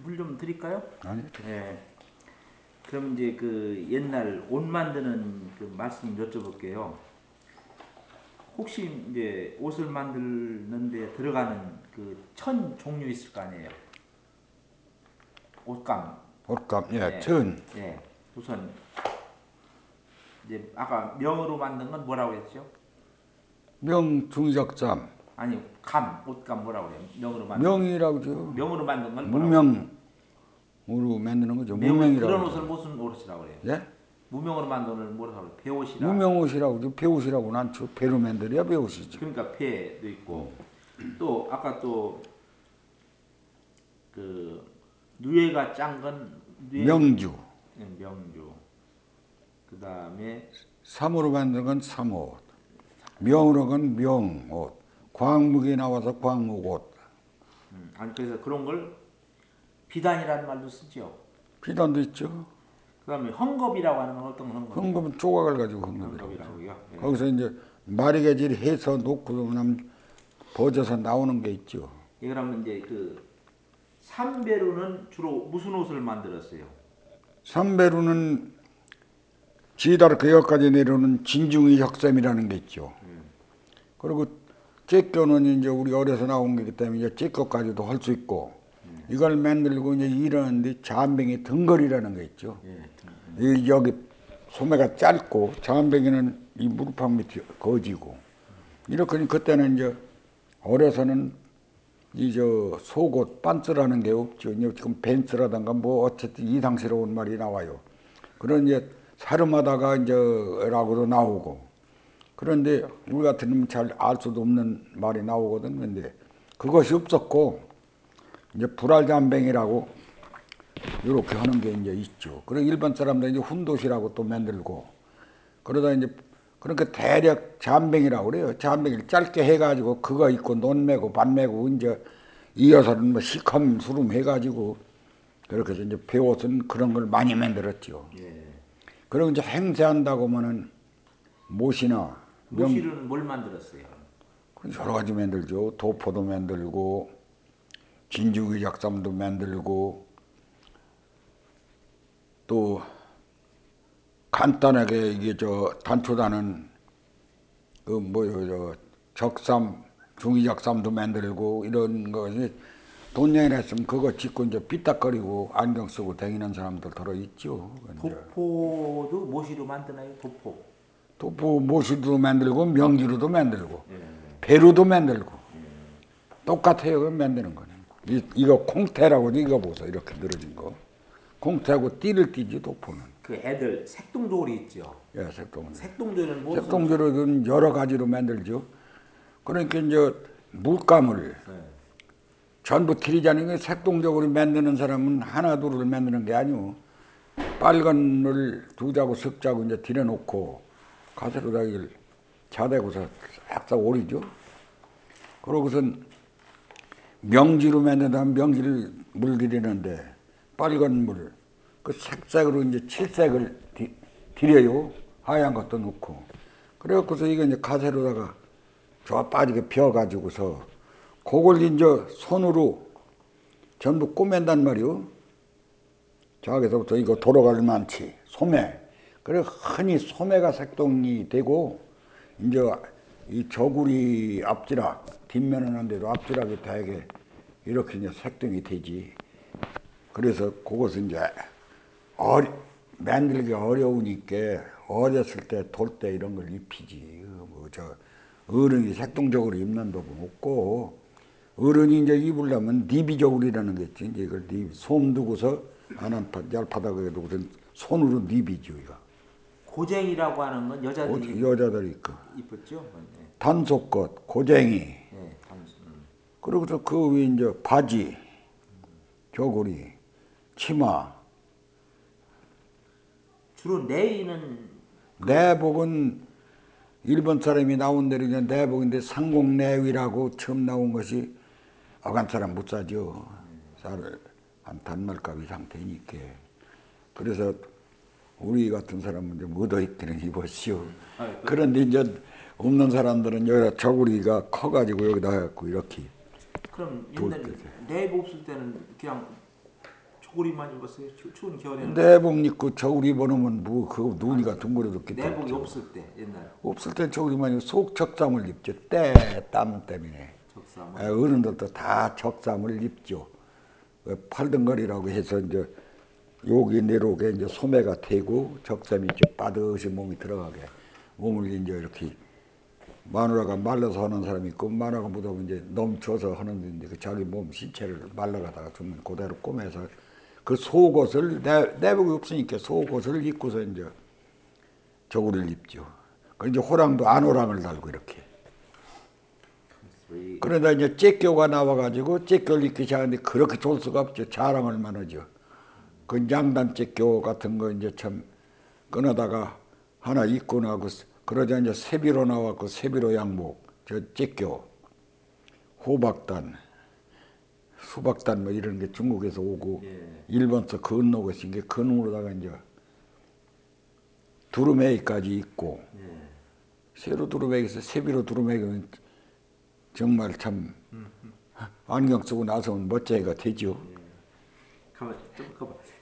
물 좀 드릴까요? 아니, 예. 그럼 이제 그 옛날 옷 만드는 그 말씀 여쭤볼게요. 혹시 이제 옷을 만드는데 들어가는 그 천 종류 있을 거 아니에요? 옷감. 옷감, 예, 예. 천, 예. 우선 이제 아까 명으로 만든 건 뭐라고 했죠? 명, 중적삼, 아니 감, 옷감 뭐라고 해요? 명으로 만든 거. 명이라고죠. 명으로 만든 건 뭐라고 해요? 무명으로 만드는 거죠. 그런 무명이라고 옷을 그러죠. 무슨 옷이라고 그래요? 예? 무명으로 만든 옷을 뭐라고 그래요? 배옷이라. 무명옷이라고 그러죠. 배옷이라고는 않죠. 배로 만들어야 배옷이죠. 그러니까 배도 있고 또 아까 또 그 누에가 짠 건 누에 명주, 명주. 그 다음에 삼으로 만든 건 삼옷, 명으로 건 명옷, 광목이 나와서 광목옷. 아니 그래서 그런 걸 비단이라는 말도 쓰죠. 비단도 있죠. 그 다음에 헝겊이라고 하는 건 어떤 헝겊이에요? 헌금은 조각을 가지고 헌금이라고 그러죠. 헝겊이라고요. 예. 거기서 이제 마리개질 해서 놓고 그러면 버져서 나오는 게 있죠. 예, 그러면 이제 그 삼베르는 주로 무슨 옷을 만들었어요? 삼배로는 지다르크 여기까지 내려오는 진중의 혁셈이라는 게 있죠. 그리고 째껴는 이제 우리 어려서 나온 거기 때문에 이제 째껴까지도 할 수 있고 이걸 만들고 이제 일하는데 잠뱅이 등걸이라는 게 있죠. 예. 이 여기 소매가 짧고 잠뱅이는 이 무릎팍 밑이 거지고 이렇게 그때는 이제 어려서는 이 저 속옷 반스라는 게 없죠. 이제 지금 벤츠라든가 뭐 어쨌든 이상스러운 말이 나와요. 그런 이제 사름하다가 이제라고도 나오고 그런데 우리 같은 놈은 잘 알 수도 없는 말이 나오거든. 근데 그것이 없었고 이제 불알잠뱅이라고 이렇게 하는 게 이제 있죠. 그리고 일반 사람들은 이제 훈도시라고 또 만들고 그러다 이제 그러니까 대략 잠뱅이라고 그래요. 잠뱅이를 짧게 해가지고 그거 입고 논 매고 반 매고 이제 이어서는 뭐 시컴 수름 해가지고 그렇게 해서 이제 배옷은 그런 걸 많이 만들었죠. 예. 그리고 이제 행세한다고 하면은 못이나 모시르는 뭘 만들었어요? 여러 가지 만들죠. 도포도 만들고 진주기 작삼도 만들고 또 간단하게 이게 저 단초다는 그 뭐요 저 적삼 중이적삼도 만들고 이런 것이 돈년이 했으면 그거 짓고 이제 삐딱거리고 안경 쓰고 다니는 사람들 들어 있죠. 도포도 모시로 만드나요? 도포. 도포 모시도 만들고 명기로도 만들고 예. 배루도 만들고 똑같아요. 그 만드는 거는. 이거 콩태라고 이거 보세요. 이렇게 늘어진 거. 콩태하고 띠를 띠지 도포는. 그 애들 색동조리 있죠. 예, 색동조. 색동조리는 무슨? 색동조는 여러 가지로 만들죠. 그러니까 이제 물감을 예. 전부 틀리자는 색동적으로 만드는 사람은 하나 둘을 만드는 게 아니오. 빨간을 두 자고 석 자고 이제 들여놓고 가세로다 이걸 자대고서 싹싹 오리죠. 그러고선 명지로 만든다면 명지를 물 들이는데 빨간 물, 그 색색으로 이제 칠색을 들여요. 하얀 것도 넣고. 그래갖고서 이거 이제 가세로다가 저 빠지게 펴가지고서 그걸 이제 손으로 전부 꼬맨단 말이오. 저기서부터 이거 돌아갈 만치 소매. 그래 흔히 소매가 색동이 되고 이제 이 저구리 앞지락 뒷면은 안 돼도 앞지락이 되게 이렇게 이제 색동이 되지. 그래서 그것은 이제 만들기 어려우니까 어렸을 때 돌 때 이런 걸 입히지. 뭐 저 어른이 색동적으로 입는 법은 없고 어른이 이제 입으려면 니비저울이라는 게 있지. 이제 이걸 솜 두고서 안한 얄파닥에 두고서 손으로 니비죠. 이거. 고쟁이라고 하는 건 여자들이 여자들이 있고 입었죠. 예. 단속꽃, 고쟁이, 예. 단수. 그리고서 그 위에 이제 바지, 저고리, 치마. 주로 내의는 내복은 일본 사람이 나온 대로 이제 내복인데 상공내위라고 처음 나온 것이 어간 사람 못 사죠. 쌀을 한 단말값 이상 되니까. 그래서 우리 같은 사람은 이제 묻어있기는 입었시오. 그런데 이제 없는 사람들은 여기 저고리가 커가지고 여기다 해갖고 이렇게 그럼 돌 옛날에 때. 내복 없을 때는 그냥 저고리만 입었어요. 추운 겨울에는. 내복 입고 저울 입어놓으면 뭐 그 눈이가 둥그러졌기 내복이 때문에. 없을 때 옛날 없을 땐 저울이만 입고 속 적삼을 입죠. 땀 때문에. 적삼은. 어른들도 다 적삼을 입죠. 팔등거리라고 해서 이제 여기 내려오게 이제 소매가 태고 적삼이 이제 빠듯이 몸이 들어가게 몸을 이제 이렇게 마누라가 말라서 하는 사람이 있고 마누라가 못하면 이제 넘쳐서 하는데 그 자기 몸 신체를 말라가다가 죽는 그대로 꼬매서 그 속옷을 내복이 없으니까 속옷을 입고서 이제 저고리를 입죠. 그 이제 호랑도 안호랑을 달고 이렇게. 그러다 이제 째껴가 나와가지고 째껴를 입기 시작하는데 그렇게 좋을 수가 없죠. 자랑을 만하죠. 그 양단 째껴 같은 거 이제 참 끊어다가 하나 입고 나고 그러자 이제 세비로 나왔고 세비로 양복 저 째껴 호박단 수박단 뭐 이런 게 중국에서 오고 예. 일본서 건너고 있은 게 근으로다가 이제 두루매기까지 있고 예. 세로 두루매기에서 세비로 두루매기는 정말 참 안경 쓰고 나서는 멋쟁이가 되죠. 가만 좀 가봐.